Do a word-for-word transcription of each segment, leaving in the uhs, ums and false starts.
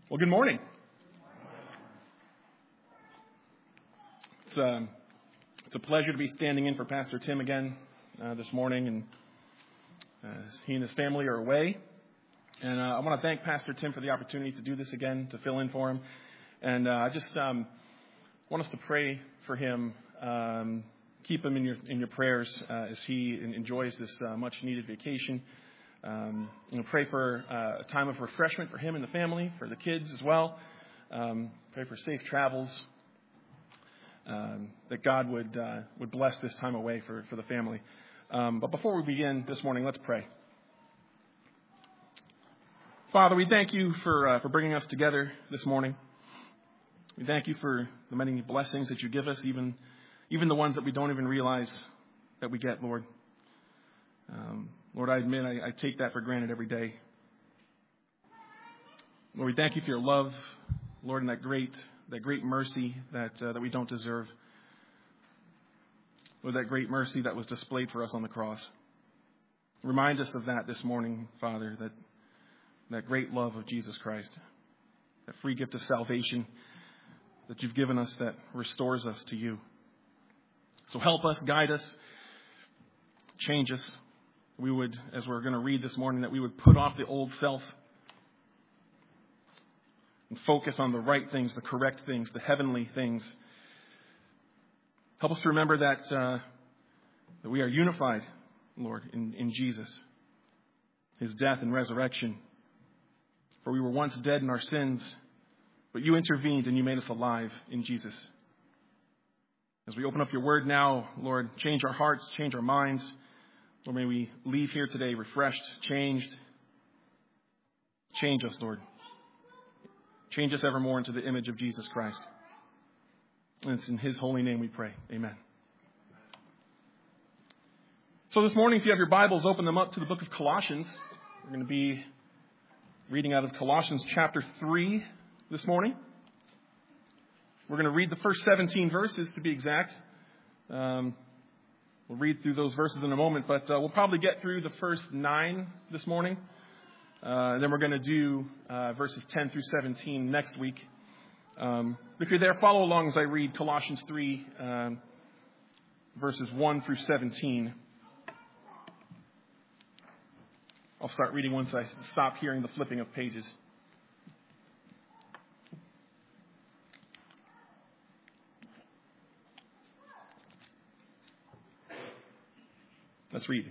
Well, good morning. It's, um, it's a pleasure to be standing in for Pastor Tim again uh, this morning, and uh, he and his family are away. And uh, I want to thank Pastor Tim for the opportunity to do this again, to fill in for him. And uh, I just um, want us to pray for him. Um, keep him in your in your prayers uh, as he enjoys this uh, much-needed vacation. Um, and pray for uh, a time of refreshment for him and the family, for the kids as well. Um, pray for safe travels. Um, that God would uh, would bless this time away for, for the family. Um, but before we begin this morning, let's pray. Father, we thank you for uh, for bringing us together this morning. We thank you for the many blessings that you give us, even even the ones that we don't even realize that we get, Lord. Um, Lord, I admit I, I take that for granted every day. Lord, we thank you for your love, Lord, and that great that great mercy that uh, that we don't deserve. Lord, that great mercy that was displayed for us on the cross. Remind us of that this morning, Father, that that great love of Jesus Christ, that free gift of salvation that you've given us that restores us to you. So help us, guide us, change us. We would, as we're going to read this morning, that we would put off the old self and focus on the right things, the correct things, the heavenly things. Help us to remember that uh, that we are unified, Lord, in, in Jesus, his death and resurrection. For we were once dead in our sins, but you intervened and you made us alive in Jesus. As we open up your word now, Lord, change our hearts, change our minds. Lord, may we leave here today refreshed, changed. Change us, Lord. Change us evermore into the image of Jesus Christ. And it's in his holy name we pray. Amen. So this morning, if you have your Bibles, open them up to the book of Colossians. We're going to be reading out of Colossians chapter three this morning. We're going to read the first seventeen verses to be exact. Um, we'll read through those verses in a moment, but uh, we'll probably get through the first nine this morning. Uh, and then we're going to do uh, verses ten through seventeen next week. Um, if you're there, follow along as I read Colossians three, um, verses one through seventeen. I'll start reading once I stop hearing the flipping of pages. Let's read.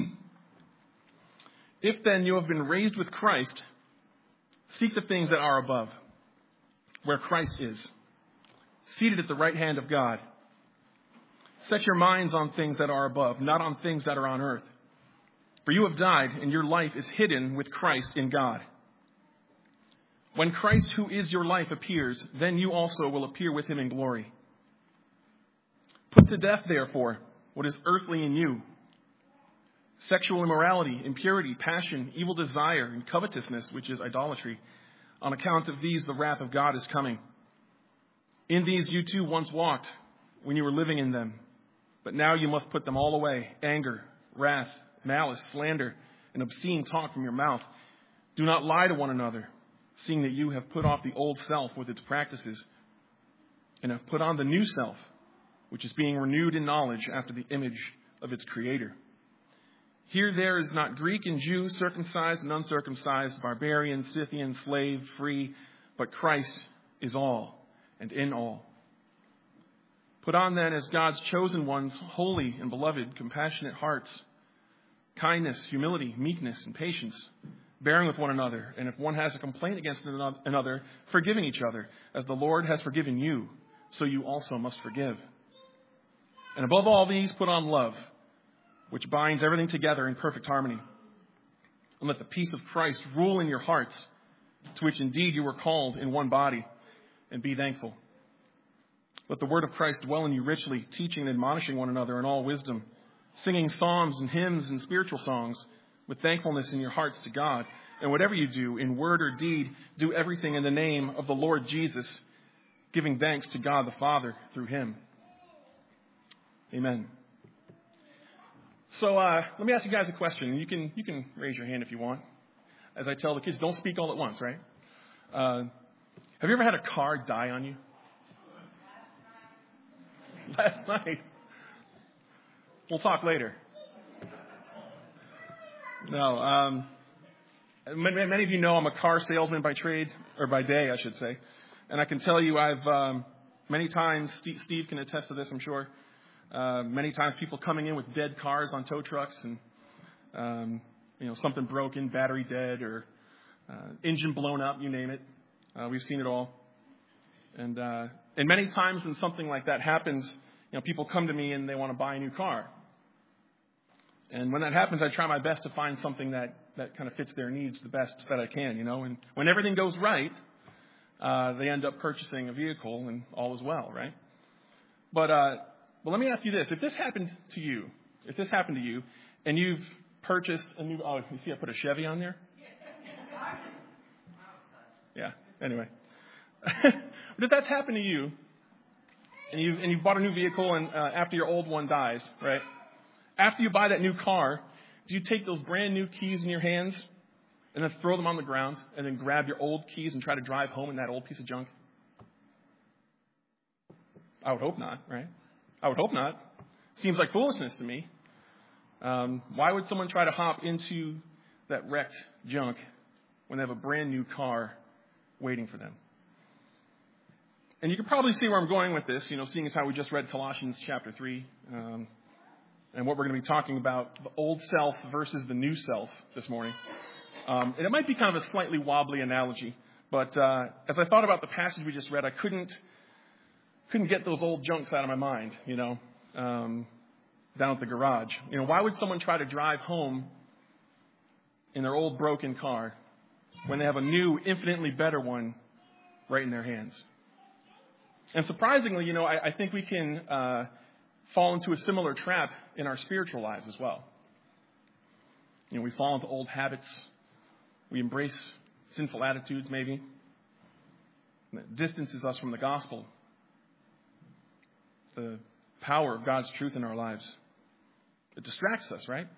If then you have been raised with Christ, seek the things that are above, where Christ is, seated at the right hand of God. Set your minds on things that are above, not on things that are on earth. For you have died, and your life is hidden with Christ in God. When Christ, who is your life, appears, then you also will appear with him in glory. Put to death, therefore, what is earthly in you: sexual immorality, impurity, passion, evil desire, and covetousness, which is idolatry. On account of these, the wrath of God is coming. In these you too once walked when you were living in them. But now you must put them all away: anger, wrath, malice, slander, and obscene talk from your mouth. Do not lie to one another, seeing that you have put off the old self with its practices, and have put on the new self, which is being renewed in knowledge after the image of its creator. Here there is not Greek and Jew, circumcised and uncircumcised, barbarian, Scythian, slave, free, but Christ is all and in all. Put on then as God's chosen ones, holy and beloved, compassionate hearts, kindness, humility, meekness, and patience, bearing with one another, and if one has a complaint against another, forgiving each other, as the Lord has forgiven you, so you also must forgive. And above all these, put on love, which binds everything together in perfect harmony. And let the peace of Christ rule in your hearts, to which indeed you were called in one body, and be thankful. Let the word of Christ dwell in you richly, teaching and admonishing one another in all wisdom, singing psalms and hymns and spiritual songs, with thankfulness in your hearts to God. And whatever you do, in word or deed, do everything in the name of the Lord Jesus, giving thanks to God the Father through him. Amen. So uh, let me ask you guys a question. You can you can raise your hand if you want. As I tell the kids, don't speak all at once, right? Uh, have you ever had a car die on you? Last night. We'll talk later. No, um, many, many of you know I'm a car salesman by trade, or by day, I should say. And I can tell you I've, um, many times, Steve, Steve can attest to this, I'm sure, uh, many times people coming in with dead cars on tow trucks and, um, you know, something broken, battery dead, or uh, engine blown up, you name it. Uh, we've seen it all. And, uh, and many times when something like that happens, you know, people come to me and they want to buy a new car. And when that happens, I try my best to find something that, that kind of fits their needs the best that I can, you know. And when everything goes right, uh, they end up purchasing a vehicle and all is well, right? But, uh, well, let me ask you this. If this happened to you, if this happened to you, and you've purchased a new, oh, you see I put a Chevy on there? Yeah, anyway. But if that's happened to you, and you've, and you've bought a new vehicle, and uh, after your old one dies, right? After you buy that new car, do you take those brand new keys in your hands and then throw them on the ground and then grab your old keys and try to drive home in that old piece of junk? I would hope not, right? I would hope not. Seems like foolishness to me. Um, why would someone try to hop into that wrecked junk when they have a brand new car waiting for them? And you can probably see where I'm going with this, you know, seeing as how we just read Colossians chapter three. Um, And what we're going to be talking about, the old self versus the new self this morning. Um, and it might be kind of a slightly wobbly analogy. But uh, as I thought about the passage we just read, I couldn't couldn't get those old junks out of my mind, you know, um, down at the garage. You know, why would someone try to drive home in their old broken car when they have a new, infinitely better one right in their hands? And surprisingly, you know, I, I think we can... Uh, fall into a similar trap in our spiritual lives as well. You know, we fall into old habits. We embrace sinful attitudes, maybe. And it distances us from the gospel, the power of God's truth in our lives. It distracts us, right?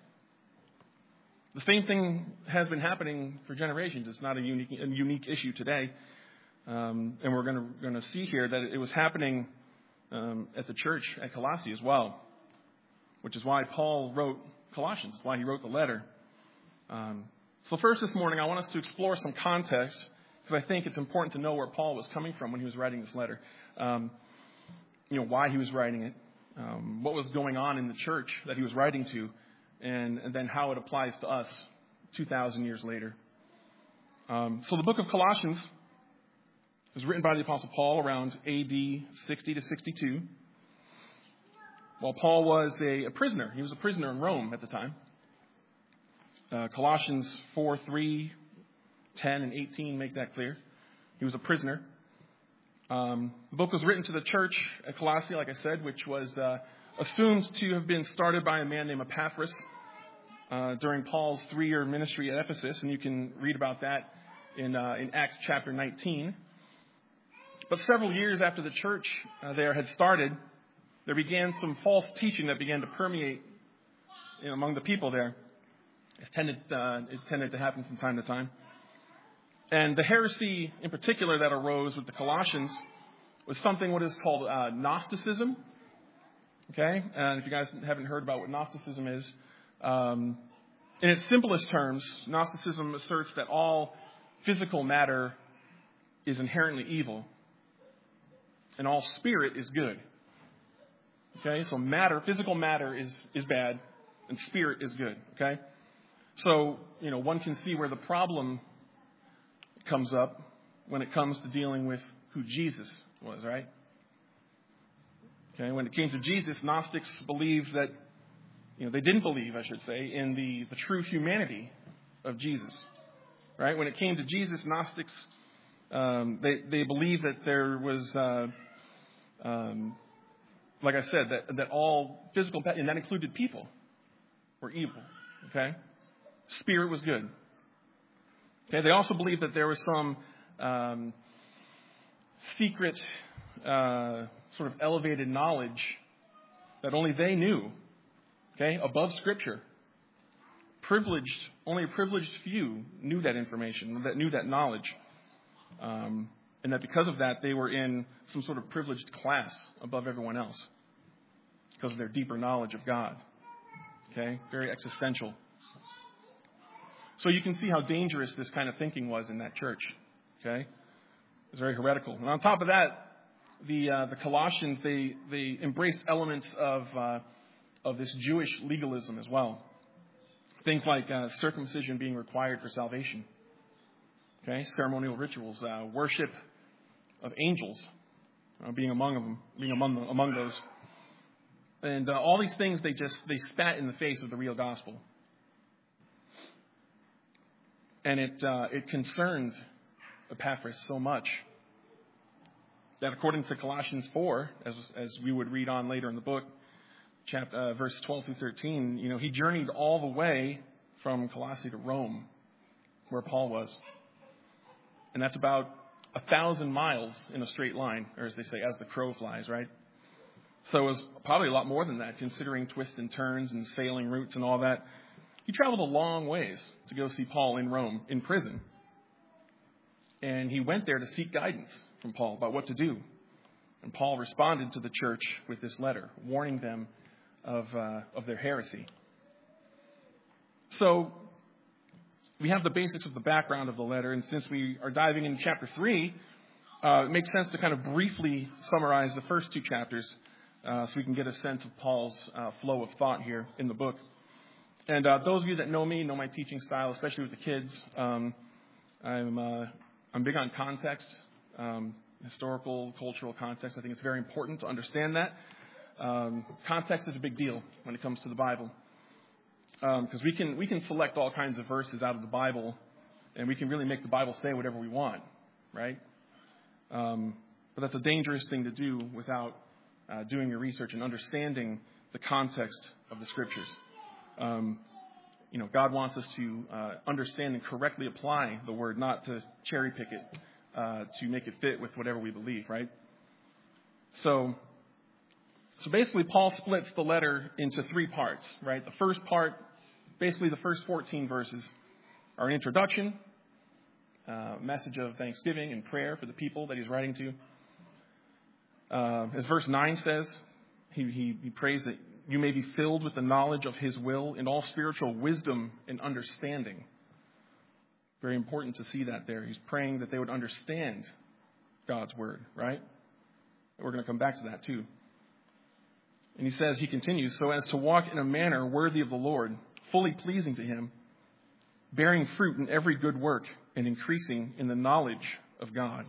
The same thing has been happening for generations. It's not a unique, a unique issue today. Um, and we're going to, going to see here that it was happening Um, at the church at Colossae as well, which is why Paul wrote Colossians, why he wrote the letter. Um, so first this morning, I want us to explore some context, because I think it's important to know where Paul was coming from when he was writing this letter. Um, you know, why he was writing it, um, what was going on in the church that he was writing to, and, and then how it applies to us two thousand years later. Um, so the book of Colossians it was written by the Apostle Paul around A D sixty to sixty-two. While Paul was a, a prisoner. He was a prisoner in Rome at the time. Uh, Colossians four, three, ten, and eighteen make that clear. He was a prisoner. Um, the book was written to the church at Colossae, like I said, which was uh, assumed to have been started by a man named Epaphras uh, during Paul's three-year ministry at Ephesus. And you can read about that in, uh, in Acts chapter nineteen. But several years after the church uh, there had started, there began some false teaching that began to permeate you know, among the people there. It tended, uh, it tended to happen from time to time. And the heresy in particular that arose with the Colossians was something what is called uh, Gnosticism. Okay? And if you guys haven't heard about what Gnosticism is, um, in its simplest terms, Gnosticism asserts that all physical matter is inherently evil. And all spirit is good. Okay, so matter, physical matter is, is bad, and spirit is good. Okay, so, you know, one can see where the problem comes up when it comes to dealing with who Jesus was, right? Okay, when it came to Jesus, Gnostics believed that, you know, they didn't believe, I should say, in the, the true humanity of Jesus. Right? When it came to Jesus, Gnostics Um, they, they believed that there was, uh, um, like I said, that, that all physical, and that included people, were evil. Okay? Spirit was good. Okay? They also believed that there was some um, secret, uh, sort of elevated knowledge that only they knew. Okay? Above Scripture. Privileged, only a privileged few knew that information, that knew that knowledge. Um, and that because of that, they were in some sort of privileged class above everyone else because of their deeper knowledge of God. Okay? Very existential. So you can see how dangerous this kind of thinking was in that church. Okay? It was very heretical. And on top of that, the uh, the Colossians, they, they embraced elements of uh, of this Jewish legalism as well. Things like uh, circumcision being required for salvation. Okay? Ceremonial rituals, uh, worship of angels, uh, being among them, being among them, among those. And uh, all these things, they just, they spat in the face of the real gospel. And it uh, it concerned Epaphras so much that according to Colossians four, as as we would read on later in the book, chapter uh, verse twelve through thirteen, you know, he journeyed all the way from Colossae to Rome, where Paul was, and that's about a thousand miles in a straight line, or as they say, as the crow flies, right? So it was probably a lot more than that, considering twists and turns and sailing routes and all that. He traveled a long ways to go see Paul in Rome, in prison. And he went there to seek guidance from Paul about what to do. And Paul responded to the church with this letter, warning them of uh, of their heresy. So we have the basics of the background of the letter. And since we are diving into chapter three, uh, it makes sense to kind of briefly summarize the first two chapters uh, so we can get a sense of Paul's uh, flow of thought here in the book. And uh, those of you that know me, know my teaching style, especially with the kids, um, I'm uh, I'm big on context, um, historical, cultural context. I think it's very important to understand that. Um, context is a big deal when it comes to the Bible, because um, we can we can select all kinds of verses out of the Bible, and we can really make the Bible say whatever we want, right? Um, but that's a dangerous thing to do without uh, doing your research and understanding the context of the Scriptures. Um, you know, God wants us to uh, understand and correctly apply the Word, not to cherry pick it uh, to make it fit with whatever we believe, right? So, so basically, Paul splits the letter into three parts, right? The first part, basically the first fourteen verses, are an introduction, a message of thanksgiving and prayer for the people that he's writing to. Uh, as verse nine says, he, he, he prays that you may be filled with the knowledge of his will in all spiritual wisdom and understanding. Very important to see that there. He's praying that they would understand God's word, right? We're going to come back to that too. And he says, he continues, so as to walk in a manner worthy of the Lord, fully pleasing to him, bearing fruit in every good work and increasing in the knowledge of God.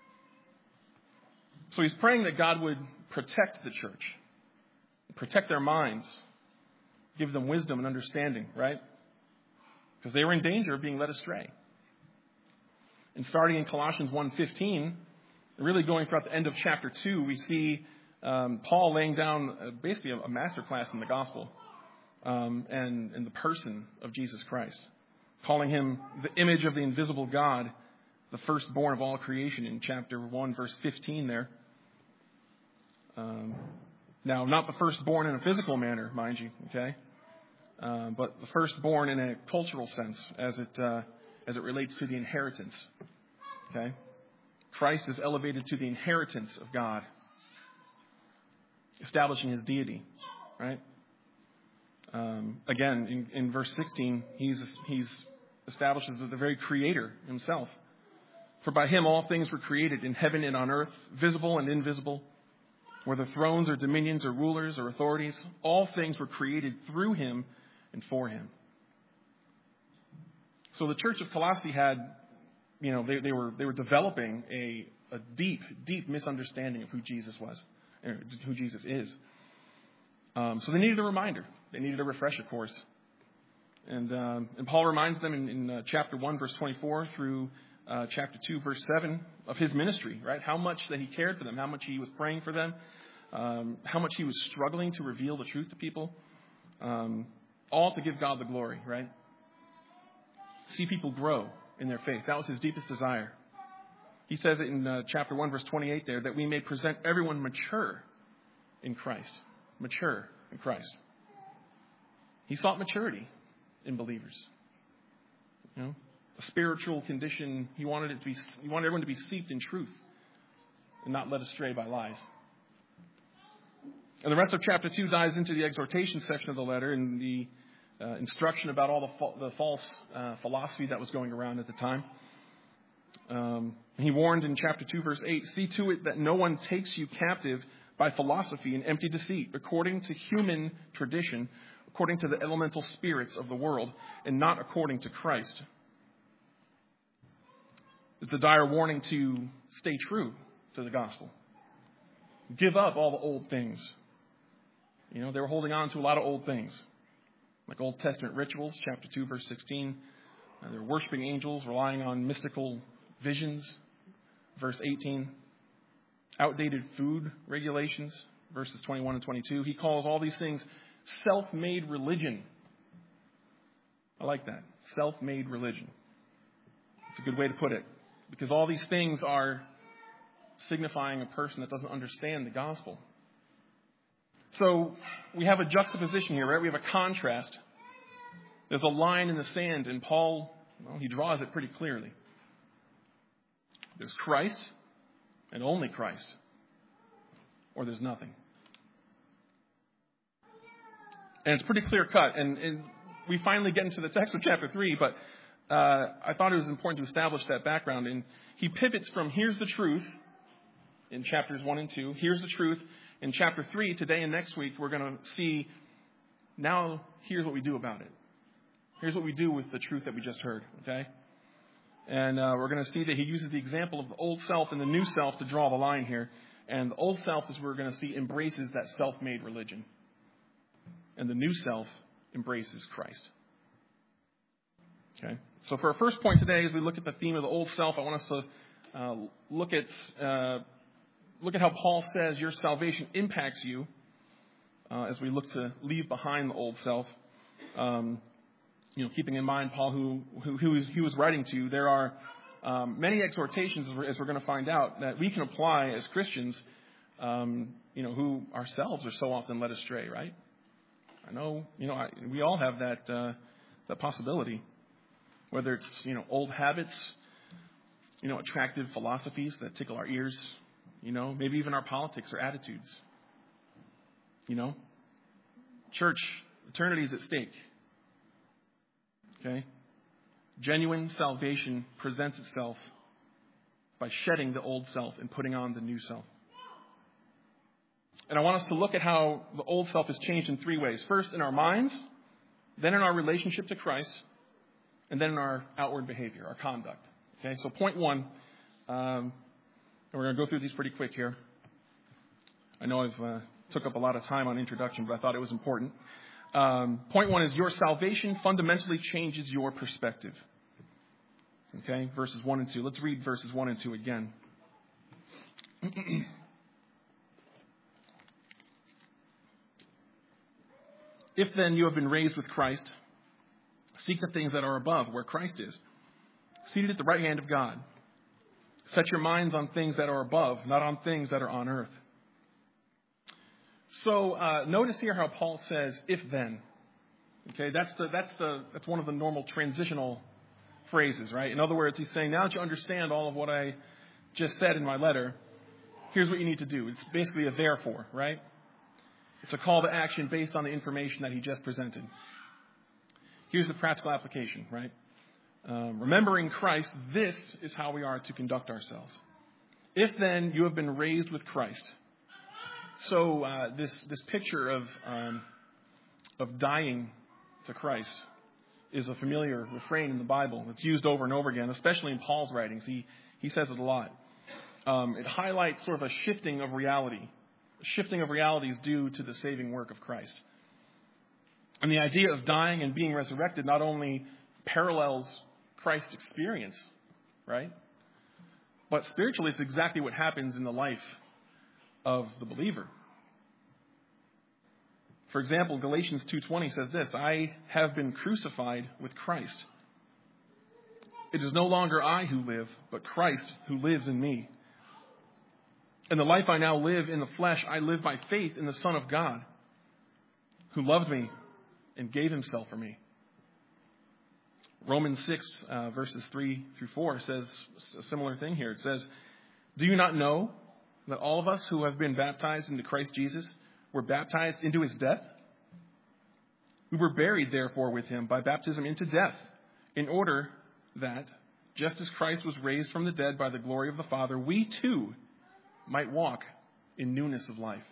So he's praying that God would protect the church, protect their minds, give them wisdom and understanding, right? Because they were in danger of being led astray. And starting in Colossians one fifteen, really going throughout the end of chapter two, we see um, Paul laying down uh, basically a, a master class in the gospel um, and in the person of Jesus Christ, calling him the image of the invisible God, the firstborn of all creation in chapter one, verse fifteen there. Um, now, not the firstborn in a physical manner, mind you, okay? Uh, but the firstborn in a cultural sense, as it uh, as it relates to the inheritance, okay? Christ is elevated to the inheritance of God, establishing his deity, right? Um, again, in, in verse sixteen, he's he's established as the very creator himself. For by him all things were created in heaven and on earth, visible and invisible, whether thrones or dominions or rulers or authorities, all things were created through him and for him. So the church of Colossae had, you know, they, they were they were developing a, a deep, deep misunderstanding of who Jesus was, or who Jesus is. Um, so they needed a reminder. They needed a refresher course. And um, and Paul reminds them in, in uh, chapter one, verse twenty-four through uh, chapter two, verse seven of his ministry, right? How much that he cared for them, how much he was praying for them, um, how much he was struggling to reveal the truth to people, um, all to give God the glory, right? See people grow in their faith. That was his deepest desire. He says it in uh, chapter one, verse twenty-eight there, that we may present everyone mature in Christ. Mature in Christ. He sought maturity in believers. You know, a spiritual condition. He wanted it to be, he wanted everyone to be steeped in truth and not led astray by lies. And the rest of chapter two dives into the exhortation section of the letter and the uh, instruction about all the, fa- the false uh, philosophy that was going around at the time. Um, he warned in chapter two, verse eight, "See to it that no one takes you captive by philosophy and empty deceit, according to human tradition, according to the elemental spirits of the world, and not according to Christ." It's a dire warning to stay true to the gospel. Give up all the old things. You know, they were holding on to a lot of old things, like Old Testament rituals, chapter two, verse sixteen. Uh, they were worshiping angels, relying on mystical visions, verse eighteen. Outdated food regulations, verses twenty-one and twenty-two. He calls all these things self-made religion. I like that. Self-made religion. It's a good way to put it, because all these things are signifying a person that doesn't understand the gospel. So we have a juxtaposition here, right? We have a contrast. There's a line in the sand, and Paul, well, he draws it pretty clearly. There's Christ and only Christ, or there's nothing. And it's pretty clear cut. And, and we finally get into the text of chapter three, but uh, I thought it was important to establish that background. And he pivots from here's the truth in chapters one and two. Here's the truth. In chapter three, today and next week, we're going to see now here's what we do about it. Here's what we do with the truth that we just heard, okay? And uh, we're going to see that he uses the example of the old self and the new self to draw the line here. And the old self, as we're going to see, embraces that self-made religion. And the new self embraces Christ. Okay? So for our first point today, as we look at the theme of the old self, I want us to uh, look at uh, look at how Paul says your salvation impacts you uh, as we look to leave behind the old self. Um, you know, keeping in mind, Paul, who who, who he was writing to, there are um, many exhortations, as we're, as we're going to find out, that we can apply as Christians, um, you know, who ourselves are so often led astray, right? I know, you know, I, we all have that uh, that possibility, whether it's, you know, old habits, you know, attractive philosophies that tickle our ears, you know, maybe even our politics or attitudes, you know. Church, eternity is at stake. Okay? Genuine salvation presents itself by shedding the old self and putting on the new self. And I want us to look at how the old self is changed in three ways. First, in our minds, then in our relationship to Christ, and then in our outward behavior, our conduct. Okay, so point one, um, and we're going to go through these pretty quick here. I know I've uh, took up a lot of time on introduction, but I thought it was important. Um, point one is your salvation fundamentally changes your perspective. Okay, verses one and two. Let's read verses one and two again. If then you have been raised with Christ, seek the things that are above, where Christ is, seated at the right hand of God. Set your minds on things that are above, not on things that are on earth. So uh, notice here how Paul says, "if then." Okay, that's the that's the that's one of the normal transitional phrases, right? In other words, he's saying, now that you understand all of what I just said in my letter, here's what you need to do. It's basically a therefore, right? It's a call to action based on the information that he just presented. Here's the practical application, right? Um, remembering Christ, this is how we are to conduct ourselves. If then you have been raised with Christ. So uh, this this picture of um, of dying to Christ is a familiar refrain in the Bible. It's used over and over again, especially in Paul's writings. He he says it a lot. Um, it highlights sort of a shifting of reality. A shifting of reality is due to the saving work of Christ. And the idea of dying and being resurrected not only parallels Christ's experience, right? But spiritually, it's exactly what happens in the life of the believer. For example, Galatians two twenty says this, "I have been crucified with Christ. It is no longer I who live, but Christ who lives in me. And the life I now live in the flesh, I live by faith in the Son of God, who loved me and gave himself for me." Romans six, uh, verses three through four says a similar thing here. It says, "Do you not know that all of us who have been baptized into Christ Jesus were baptized into his death? We were buried, therefore, with him by baptism into death, in order that, just as Christ was raised from the dead by the glory of the Father, we too might walk in newness of life."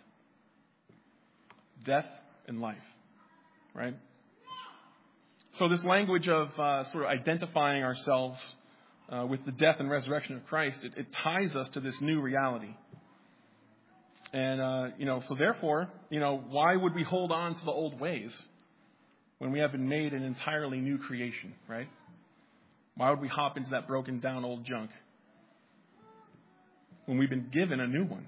Death and life, right? So this language of uh, sort of identifying ourselves uh, with the death and resurrection of Christ, it, it ties us to this new reality. And, uh, you know, so therefore, you know, why would we hold on to the old ways when we have been made an entirely new creation, right? Why would we hop into that broken down old junk when we've been given a new one?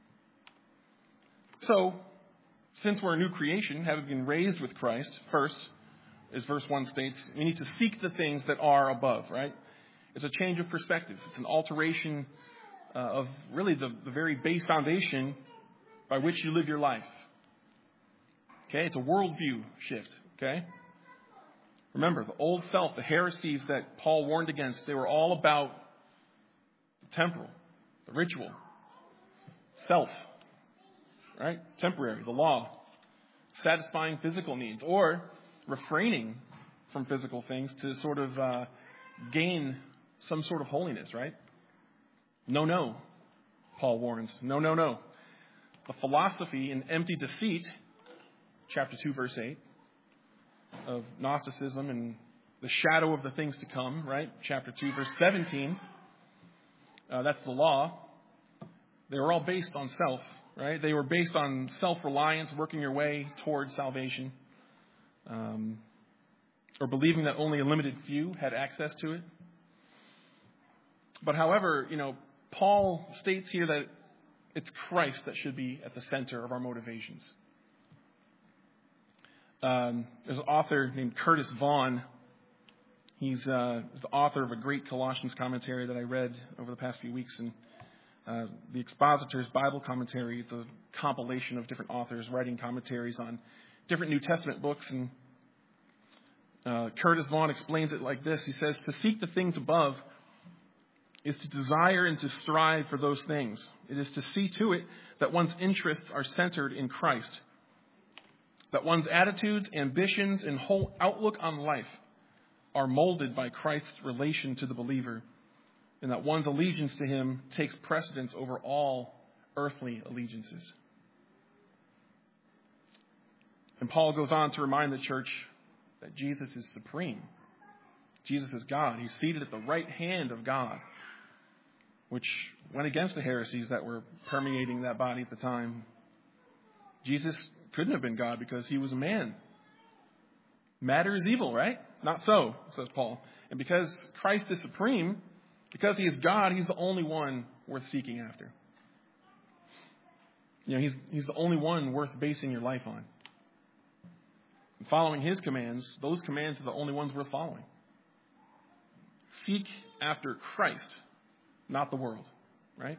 So, since we're a new creation, having been raised with Christ, first, as verse one states, we need to seek the things that are above, right? It's a change of perspective. It's an alteration uh, of really the, the very base foundation by which you live your life. Okay? It's a worldview shift. Okay? Remember, the old self, the heresies that Paul warned against, they were all about the temporal, the ritual, self, right? Temporary, the law, satisfying physical needs, or refraining from physical things to sort of uh, gain some sort of holiness, right? No, no, Paul warns. No, no, no. The philosophy and empty deceit, chapter two, verse eight, of Gnosticism and the shadow of the things to come, right? Chapter two, verse seventeen, uh, that's the law. They were all based on self, right? They were based on self-reliance, working your way towards salvation. Um, or believing that only a limited few had access to it. But however, you know, Paul states here that it's Christ that should be at the center of our motivations. Um, there's an author named Curtis Vaughan. He's, uh, he's the author of a great Colossians commentary that I read over the past few weeks. And uh, the Expositor's Bible Commentary, it's a compilation of different authors writing commentaries on different New Testament books. And uh, Curtis Vaughan explains it like this. He says, "To seek the things above is to desire and to strive for those things. It is to see to it that one's interests are centered in Christ, that one's attitudes, ambitions, and whole outlook on life are molded by Christ's relation to the believer, and that one's allegiance to him takes precedence over all earthly allegiances." And Paul goes on to remind the church that Jesus is supreme. Jesus is God. He's seated at the right hand of God, which went against the heresies that were permeating that body at the time. Jesus couldn't have been God because he was a man. Matter is evil, right? Not so, says Paul. And because Christ is supreme, because he is God, he's the only one worth seeking after. You know, he's, he's the only one worth basing your life on. And following his commands, those commands are the only ones worth following. Seek after Christ, not the world, right?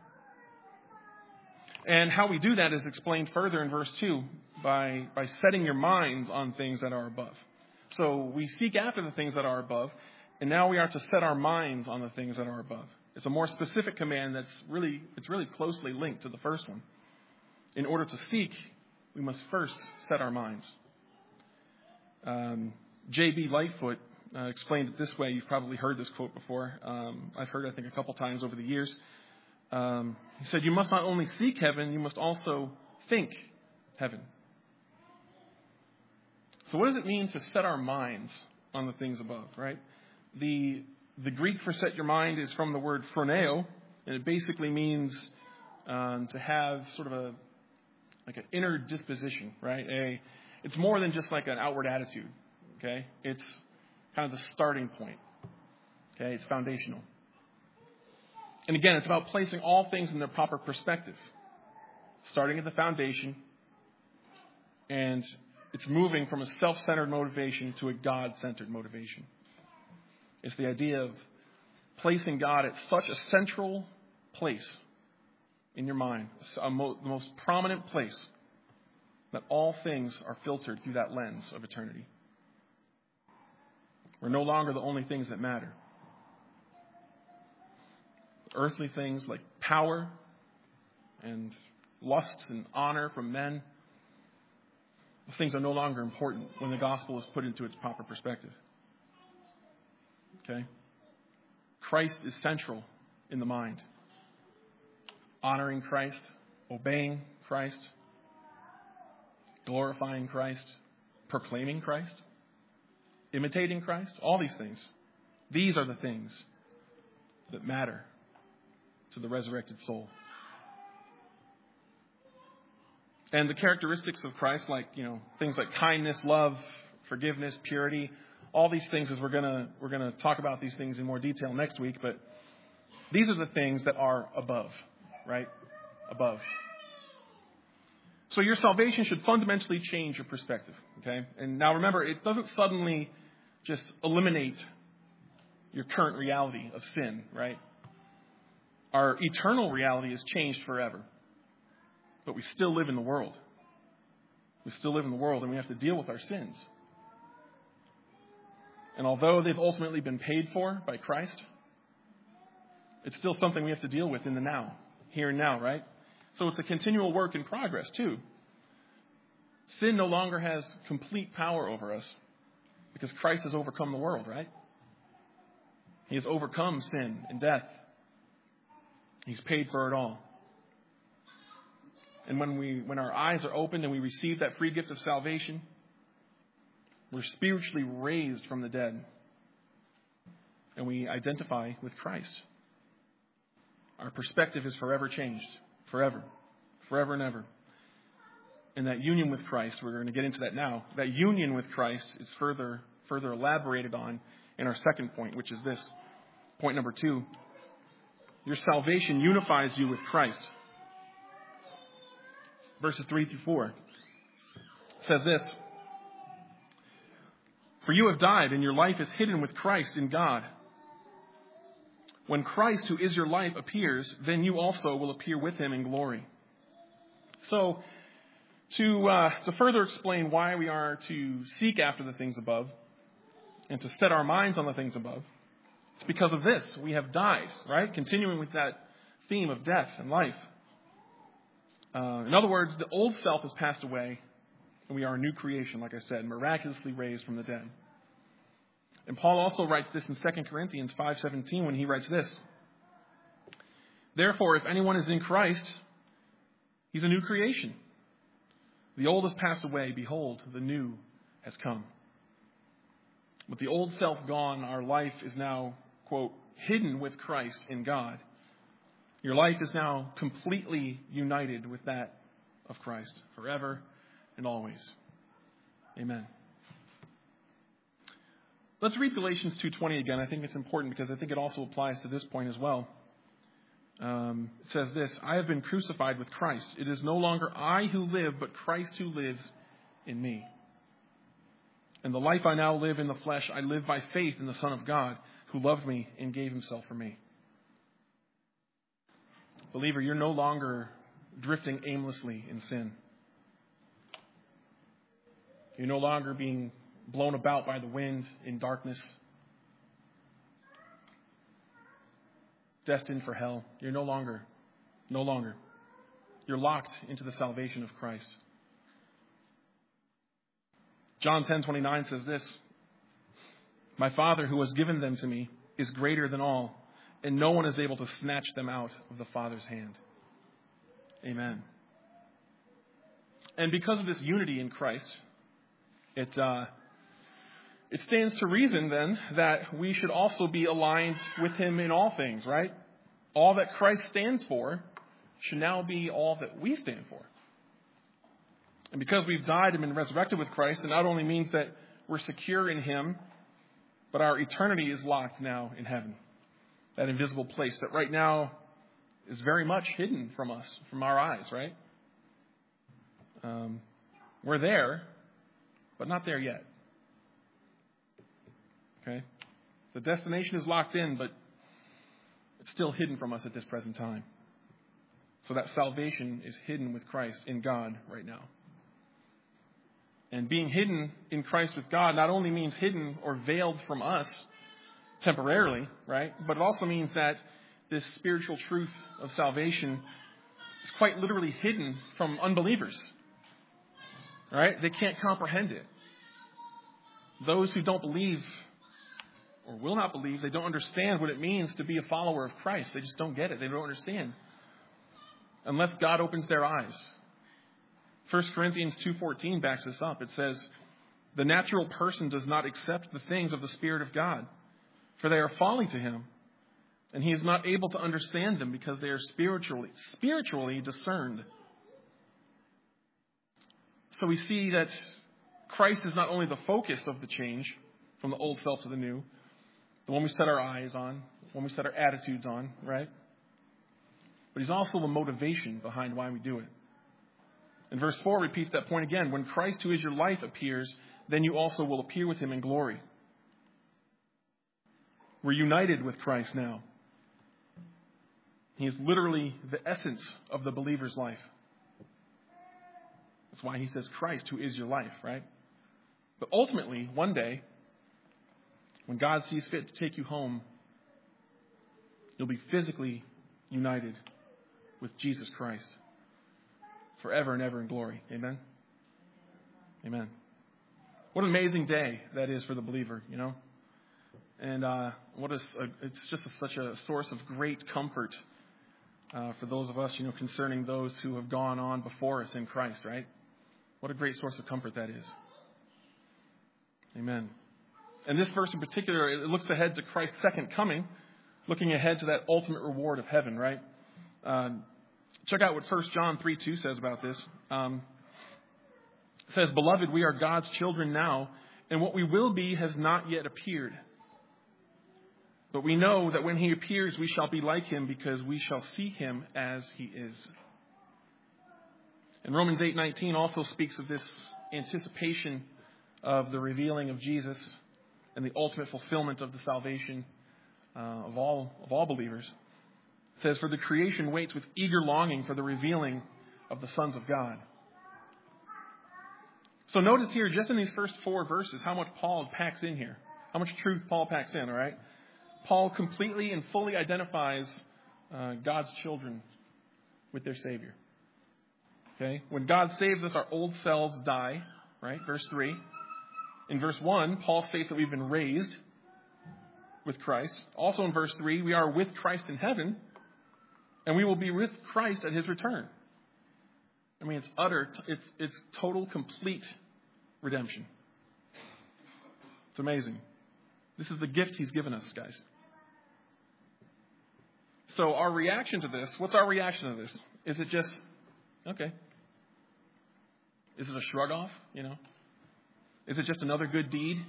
And how we do that is explained further in verse two by, by setting your minds on things that are above. So we seek after the things that are above, and now we are to set our minds on the things that are above. It's a more specific command that's really, it's really closely linked to the first one. In order to seek, we must first set our minds. Um, J B Lightfoot uh, explained it this way. You've probably heard this quote before. Um, I've heard it, I think, a couple times over the years. Um, he said, "You must not only seek heaven, you must also think heaven." So what does it mean to set our minds on the things above, right? The the Greek for set your mind is from the word phroneo, and it basically means um, to have sort of a like an inner disposition, right? A It's more than just like an outward attitude, okay? It's kind of the starting point, okay? It's foundational. And again, it's about placing all things in their proper perspective, starting at the foundation, and it's moving from a self-centered motivation to a God-centered motivation. It's the idea of placing God at such a central place in your mind, a mo- the most prominent place, that all things are filtered through that lens of eternity. We're no longer the only things that matter. Earthly things like power and lust and honor from men, those things are no longer important when the gospel is put into its proper perspective. Okay? Christ is central in the mind. Honoring Christ, obeying Christ, glorifying Christ, proclaiming Christ, imitating Christ, all these things. These are the things that matter to the resurrected soul. And the characteristics of Christ, like, you know, things like kindness, love, forgiveness, purity, all these things, as we're gonna we're gonna talk about these things in more detail next week, but these are the things that are above, right? Above. So your salvation should fundamentally change your perspective, okay? And now remember, it doesn't suddenly just eliminate your current reality of sin, right? Our eternal reality is changed forever. But we still live in the world. We still live in the world, and we have to deal with our sins. And although they've ultimately been paid for by Christ, it's still something we have to deal with in the now, here and now, right? So it's a continual work in progress, too. Sin no longer has complete power over us because Christ has overcome the world, right? He has overcome sin and death. He's paid for it all. And when we, when our eyes are opened and we receive that free gift of salvation, we're spiritually raised from the dead. And we identify with Christ. Our perspective is forever changed. Forever. Forever and ever. And that union with Christ, we're going to get into that now. That union with Christ is further, further elaborated on in our second point, which is this. Point number two. Your salvation unifies you with Christ. Verses three through four says this. For you have died, and your life is hidden with Christ in God. When Christ, who is your life, appears, then you also will appear with him in glory. So, to uh, to further explain why we are to seek after the things above and to set our minds on the things above, it's because of this. We have died, right? Continuing with that theme of death and life. Uh, in other words, the old self has passed away, and we are a new creation, like I said, miraculously raised from the dead. And Paul also writes this in Second Corinthians five seventeen when he writes this. Therefore, if anyone is in Christ, he's a new creation. The old has passed away. Behold, the new has come. With the old self gone, our life is now, quote, hidden with Christ in God. Your life is now completely united with that of Christ forever and always. Amen. Let's read Galatians two twenty again. I think it's important because I think it also applies to this point as well. Um, it says this, I have been crucified with Christ. It is no longer I who live, but Christ who lives in me. And the life I now live in the flesh, I live by faith in the Son of God, who loved me and gave himself for me. Believer, you're no longer drifting aimlessly in sin. You're no longer being blown about by the wind in darkness, destined for hell. You're no longer, no longer. You're locked into the salvation of Christ. John ten twenty-nine says this, my Father who has given them to me is greater than all, and no one is able to snatch them out of the Father's hand. Amen. And because of this unity in Christ, it uh, it stands to reason then that we should also be aligned with him in all things, right? All that Christ stands for should now be all that we stand for. And because we've died and been resurrected with Christ, it not only means that we're secure in him, but our eternity is locked now in heaven. That invisible place that right now is very much hidden from us, from our eyes, right? Um, we're there, but not there yet. Okay? The destination is locked in, but it's still hidden from us at this present time. So that salvation is hidden with Christ in God right now. And being hidden in Christ with God not only means hidden or veiled from us temporarily, right? But it also means that this spiritual truth of salvation is quite literally hidden from unbelievers, right? They can't comprehend it. Those who don't believe or will not believe, they don't understand what it means to be a follower of Christ. They just don't get it. They don't understand. Unless God opens their eyes. First Corinthians two fourteen backs this up. It says, "The natural person does not accept the things of the Spirit of God, for they are folly to him, and he is not able to understand them because they are spiritually spiritually discerned." So we see that Christ is not only the focus of the change from the old self to the new, the one we set our eyes on, the one we set our attitudes on, right? But he's also the motivation behind why we do it. And verse four repeats that point again. "When Christ, who is your life, appears, then you also will appear with him in glory." We're united with Christ now. He is literally the essence of the believer's life. That's why he says Christ, who is your life, right? But ultimately, one day, when God sees fit to take you home, you'll be physically united with Jesus Christ forever and ever in glory. Amen? Amen. What an amazing day that is for the believer, you know? And uh, what is a, it's just a, such a source of great comfort uh, for those of us, you know, concerning those who have gone on before us in Christ, right? What a great source of comfort that is. Amen. And this verse in particular, it looks ahead to Christ's second coming, looking ahead to that ultimate reward of heaven, right? Uh, check out what First John three two says about this. Um, it says, "Beloved, we are God's children now, and what we will be has not yet appeared. But we know that when he appears, we shall be like him because we shall see him as he is." And Romans eight nineteen also speaks of this anticipation of the revealing of Jesus and the ultimate fulfillment of the salvation uh, of all of all believers. It says, "For the creation waits with eager longing for the revealing of the sons of God." So notice here, just in these first four verses, how much Paul packs in here. How much truth Paul packs in, all right? Paul completely and fully identifies uh, God's children with their Savior. Okay? When God saves us, our old selves die, right? Verse three. In verse one, Paul states that we've been raised with Christ. Also in verse three, we are with Christ in heaven, and we will be with Christ at his return. I mean, it's utter, it's, it's total, complete redemption. It's amazing. This is the gift he's given us, guys. So our reaction to this, what's our reaction to this? Is it just, okay. Is it a shrug off, you know? Is it just another good deed?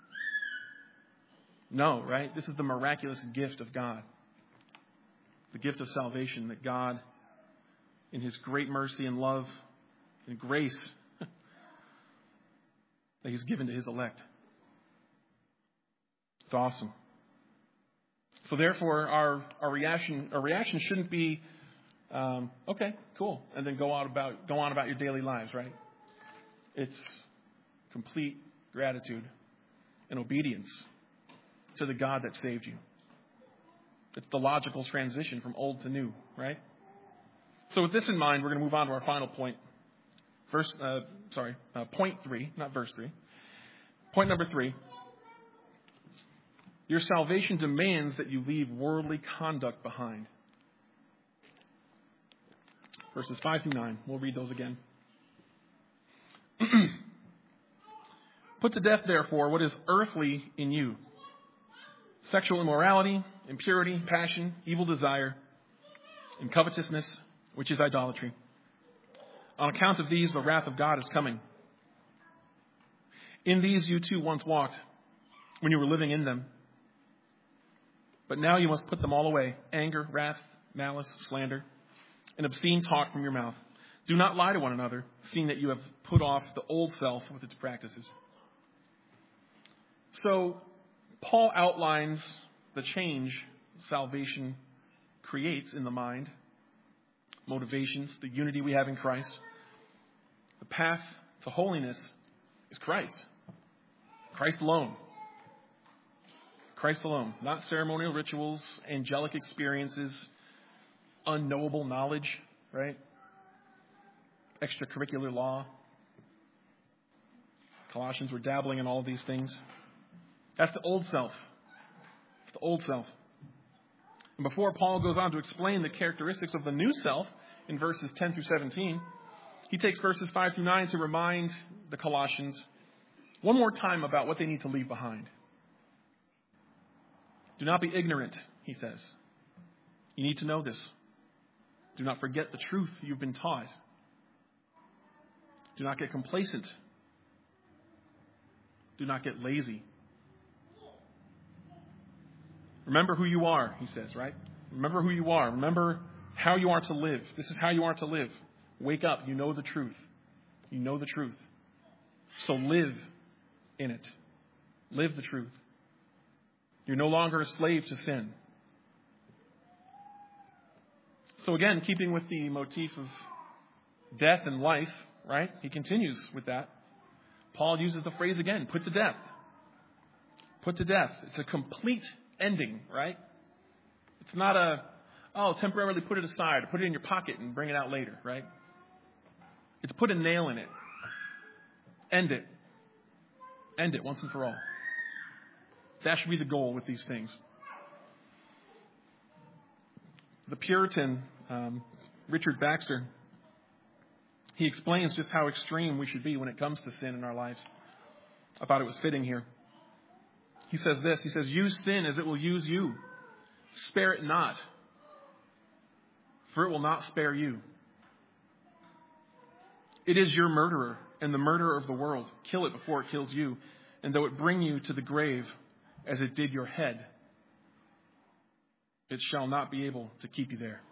No, right? This is the miraculous gift of God. The gift of salvation that God, in his great mercy and love and grace, that he's given to his elect. It's awesome. So therefore, our, our reaction our reaction shouldn't be, um, okay, cool, and then go out about go on about your daily lives, right? It's complete gratitude and obedience to the God that saved you. It's the logical transition from old to new, right? So with this in mind, we're going to move on to our final point. Verse, uh, sorry, uh, point three, not verse three. Point number three. Your salvation demands that you leave worldly conduct behind. Verses five through nine. We'll read those again. Put to death, therefore, what is earthly in you: sexual immorality, impurity, passion, evil desire, and covetousness, which is idolatry. On account of these, the wrath of God is coming. In these you too once walked when you were living in them. But now you must put them all away: anger, wrath, malice, slander, and obscene talk from your mouth. Do not lie to one another, seeing that you have put off the old self with its practices. So, Paul outlines the change salvation creates in the mind, motivations, the unity we have in Christ, the path to holiness, is Christ. Christ alone. Christ alone. Not ceremonial rituals, angelic experiences, unknowable knowledge, right? Extracurricular law. Colossians were dabbling in all of these things. That's the old self. It's the old self. And before Paul goes on to explain the characteristics of the new self in verses ten through seventeen, he takes verses five through nine to remind the Colossians one more time about what they need to leave behind. Do not be ignorant, he says. You need to know this. Do not forget the truth you've been taught. Do not get complacent. Do not get lazy. Remember who you are, he says, right? Remember who you are. Remember how you are to live. This is how you are to live. Wake up. You know the truth. You know the truth. So live in it. Live the truth. You're no longer a slave to sin. So again, keeping with the motif of death and life, right? He continues with that. Paul uses the phrase again, put to death. Put to death. It's a complete ending, right? It's not a, oh, temporarily put it aside, put it in your pocket and bring it out later, right? It's put a nail in it. End it. End it once and for all. That should be the goal with these things. The Puritan, um, Richard Baxter, he explains just how extreme we should be when it comes to sin in our lives. I thought it was fitting here. He says this, he says, use sin as it will use you. Spare it not, for it will not spare you. It is your murderer and the murderer of the world. Kill it before it kills you. And though it bring you to the grave as it did your head, it shall not be able to keep you there.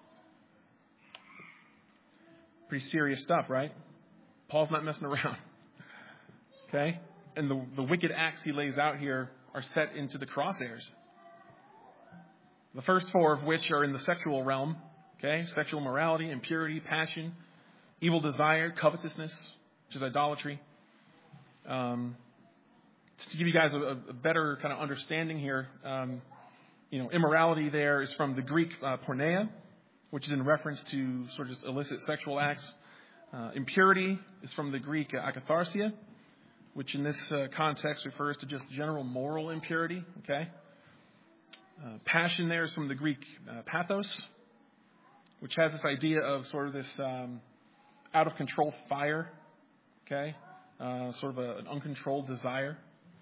Pretty serious stuff, right? Paul's not messing around. Okay? And the, the wicked acts he lays out here are set into the crosshairs. The first four of which are in the sexual realm. Okay? Sexual morality, impurity, passion, evil desire, covetousness, which is idolatry. Um, to give you guys a, a better kind of understanding here, um, you know, immorality there is from the Greek uh, porneia, which is in reference to sort of just illicit sexual acts. Uh, impurity is from the Greek uh, akatharsia, which in this uh, context refers to just general moral impurity. Okay. Uh, passion there is from the Greek uh, pathos, which has this idea of sort of this um, out of control fire. Okay. Uh, sort of a, an uncontrolled desire.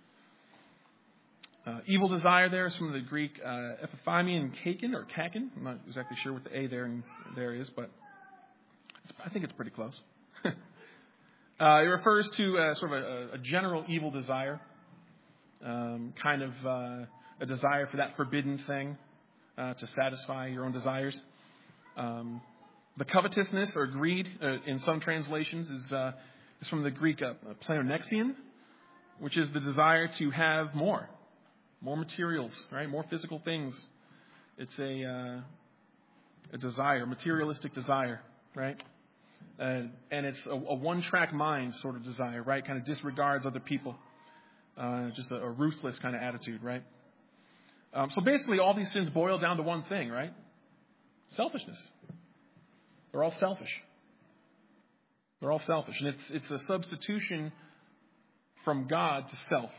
Uh, evil desire there is from the Greek uh, epithymia kaken or kaken. I'm not exactly sure what the A there and there is, but it's, I think it's pretty close. uh, it refers to uh, sort of a, a general evil desire, um, kind of uh, a desire for that forbidden thing uh, to satisfy your own desires. Um, the covetousness or greed uh, in some translations is uh, is from the Greek uh, planonexion, which is the desire to have more. More materials, right? More physical things. It's a uh, a desire, materialistic desire, right? Uh, and it's a, a one-track mind sort of desire, right? Kind of disregards other people. Uh, just a, a ruthless kind of attitude, right? Um, so basically, all these sins boil down to one thing, right? Selfishness. They're all selfish. They're all selfish, and it's it's a substitution from God to self.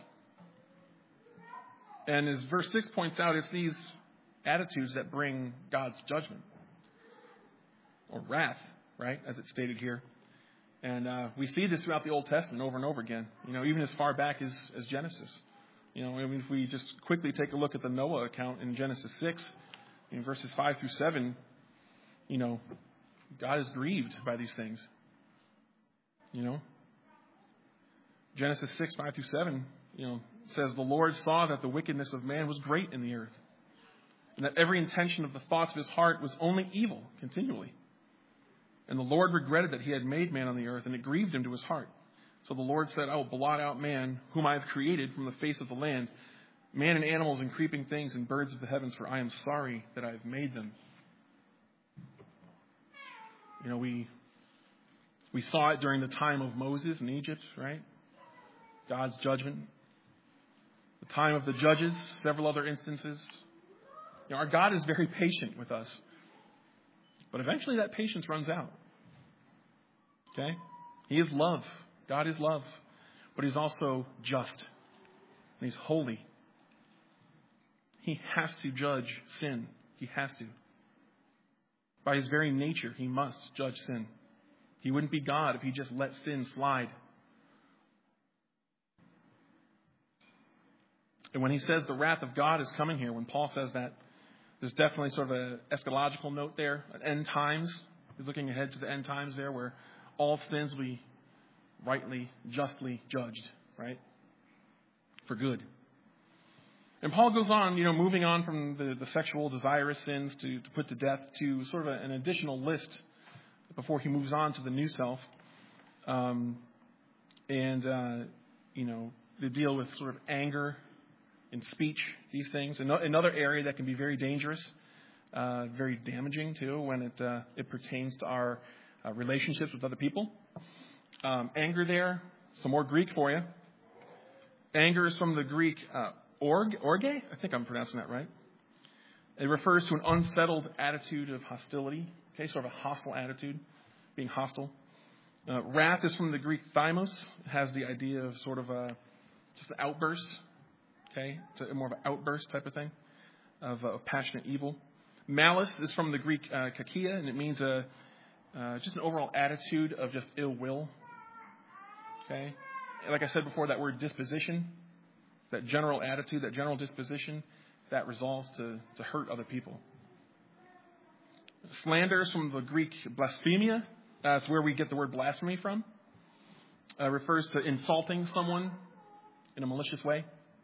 And as verse six points out, it's these attitudes that bring God's judgment. Or wrath, right, as it's stated here. And uh, we see this throughout the Old Testament over and over again. You know, even as far back as, as Genesis. You know, if we just quickly take a look at the Noah account in Genesis six, in verses five through seven, you know, God is grieved by these things. You know, Genesis six, five through seven, you know, says, the Lord saw that the wickedness of man was great in the earth, and that every intention of the thoughts of his heart was only evil continually. And the Lord regretted that he had made man on the earth, and it grieved him to his heart. So the Lord said, I will blot out man, whom I have created from the face of the land, man and animals and creeping things and birds of the heavens, for I am sorry that I have made them. You know, we we saw it during the time of Moses in Egypt, right? God's judgment, the time of the judges, several other instances. You know, our God is very patient with us. But eventually that patience runs out. Okay? He is love. God is love. But He's also just. And He's holy. He has to judge sin. He has to. By His very nature, He must judge sin. He wouldn't be God if He just let sin slide. And when He says the wrath of God is coming here, when Paul says that, there's definitely sort of an eschatological note there. At end times, He's looking ahead to the end times there, where all sins will be rightly, justly judged, right? For good. And Paul goes on, you know, moving on from the, the sexual desirous sins to, to put to death to sort of a, an additional list before he moves on to the new self. Um, and, uh, you know, to deal with sort of anger and speech, these things. Another area that can be very dangerous, uh, very damaging too, when it, uh, it pertains to our uh, relationships with other people. Um, anger there, some more Greek for you. Anger is from the Greek uh, org, orge, I think I'm pronouncing that right. It refers to an unsettled attitude of hostility, okay, sort of a hostile attitude, being hostile. Uh, wrath is from the Greek thymos. It has the idea of sort of a, just an outburst, okay, it's a, more of an outburst type of thing, of, uh, of passionate evil. Malice is from the Greek uh, kakia, and it means a, uh, just an overall attitude of just ill will, okay. Like I said before, that word disposition, that general attitude, that general disposition, that resolves to, to hurt other people. Slander is from the Greek blasphemia. That's where we get the word blasphemy from. Uh, refers to insulting someone in a malicious way.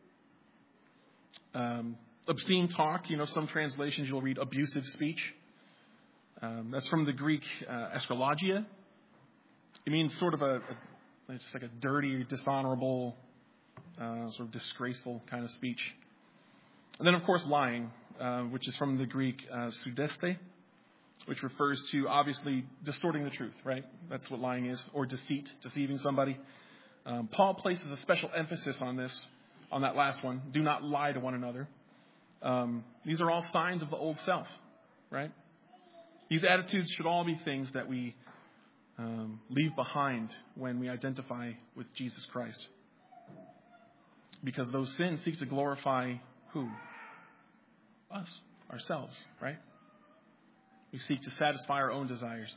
Um, obscene talk, you know, some translations you'll read abusive speech. Um, that's from the Greek uh, eschatologia. It means sort of a, a it's just like a dirty, dishonorable, uh, sort of disgraceful kind of speech. And then, of course, lying, uh, which is from the Greek uh, pseudeste, which refers to obviously distorting the truth, right? That's what lying is, or deceit, deceiving somebody. Um, Paul places a special emphasis on this, on that last one. Do not lie to one another. Um, these are all signs of the old self, right? These attitudes should all be things that we um, leave behind when we identify with Jesus Christ. Because those sins seek to glorify who? Us, ourselves, right? We seek to satisfy our own desires.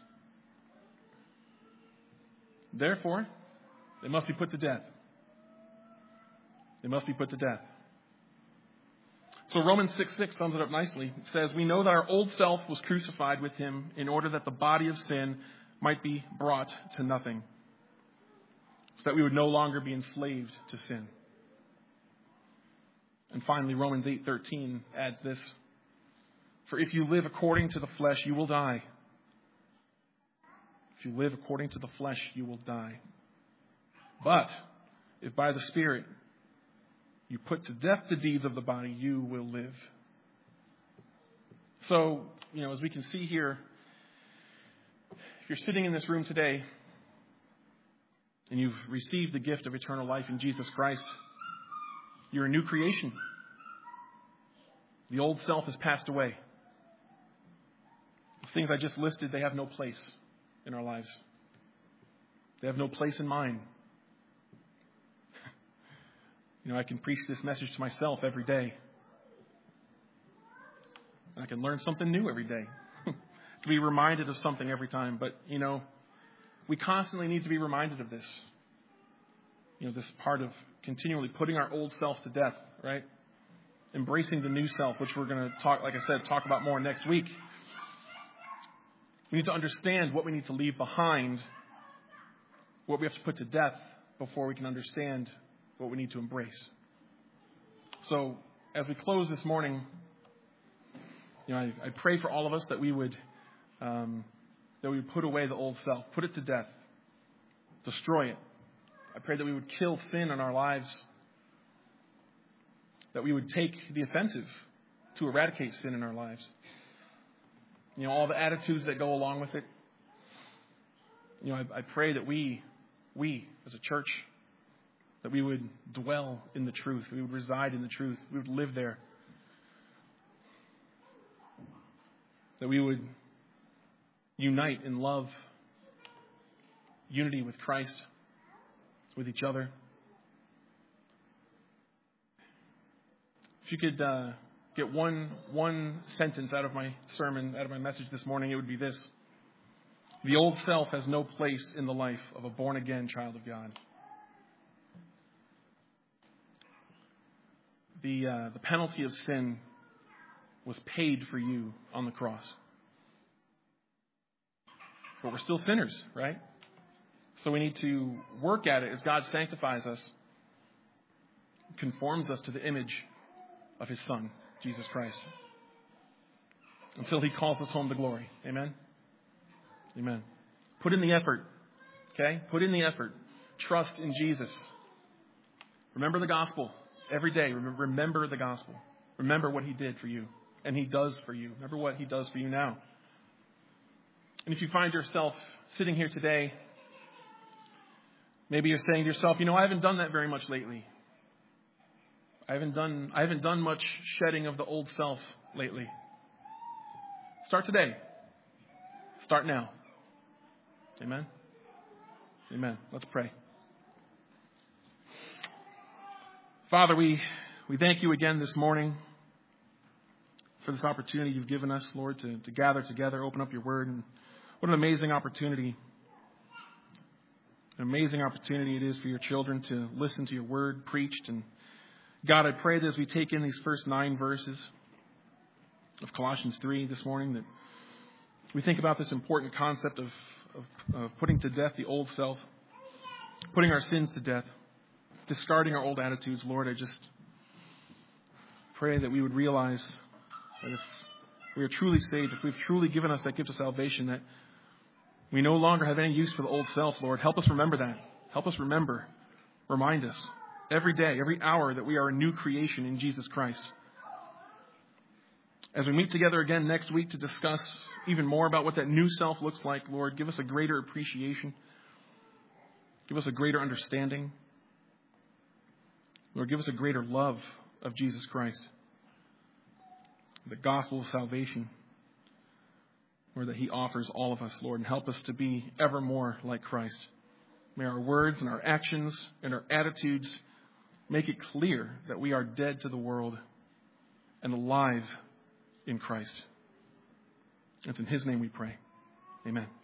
Therefore, they must be put to death. They must be put to death. So Romans six six sums it up nicely. It says, we know that our old self was crucified with Him in order that the body of sin might be brought to nothing, so that we would no longer be enslaved to sin. And finally, Romans eight thirteen adds this. For if you live according to the flesh, you will die. If you live according to the flesh, you will die. But if by the Spirit you put to death the deeds of the body, you will live. So, you know, as we can see here, if you're sitting in this room today and you've received the gift of eternal life in Jesus Christ, you're a new creation. The old self has passed away. The things I just listed, they have no place in our lives. They have no place in mine. You know, I can preach this message to myself every day. I can learn something new every day. To be reminded of something every time. But, you know, we constantly need to be reminded of this. You know, this part of continually putting our old self to death, right? Embracing the new self, which we're going to talk, like I said, talk about more next week. We need to understand what we need to leave behind, what we have to put to death before we can understand what we need to embrace. So, as we close this morning, you know, I, I pray for all of us that we would um, that we would put away the old self, put it to death, destroy it. I pray that we would kill sin in our lives, that we would take the offensive to eradicate sin in our lives. You know, all the attitudes that go along with it. You know, I, I pray that we, we as a church, that we would dwell in the truth, we would reside in the truth, we would live there, that we would unite in love, unity with Christ, with each other. If you could uh, get one one sentence out of my sermon, out of my message this morning, it would be this: the old self has no place in the life of a born-again child of God. The uh, the penalty of sin was paid for you on the cross. But we're still sinners, right? So we need to work at it as God sanctifies us, conforms us to the image of His Son, Jesus Christ, until He calls us home to glory. Amen? Amen. Put in the effort, okay? Put in the effort. Trust in Jesus. Remember the gospel every day. Remember the gospel. Remember what He did for you, and He does for you. Remember what He does for you now. And if you find yourself sitting here today, maybe you're saying to yourself, you know, I haven't done that very much lately. I haven't done I haven't done much shedding of the old self lately. Start today. Start now. Amen? Amen. Let's pray. Father, we, we thank you again this morning for this opportunity you've given us, Lord, to, to gather together, open up your word. And what an amazing opportunity. An amazing opportunity it is for your children to listen to your word preached. And God, I pray that as we take in these first nine verses of Colossians three this morning, that we think about this important concept of, of, of putting to death the old self, putting our sins to death, discarding our old attitudes. Lord, I just pray that we would realize that if we are truly saved, if we've truly given us that gift of salvation, that we no longer have any use for the old self, Lord. Help us remember that. Help us remember. Remind us every day, every hour that we are a new creation in Jesus Christ. As we meet together again next week to discuss even more about what that new self looks like, Lord, give us a greater appreciation. Give us a greater understanding. Lord, give us a greater love of Jesus Christ, the gospel of salvation, Lord, that He offers all of us, Lord, and help us to be ever more like Christ. May our words and our actions and our attitudes make it clear that we are dead to the world and alive in Christ. It's in His name we pray. Amen.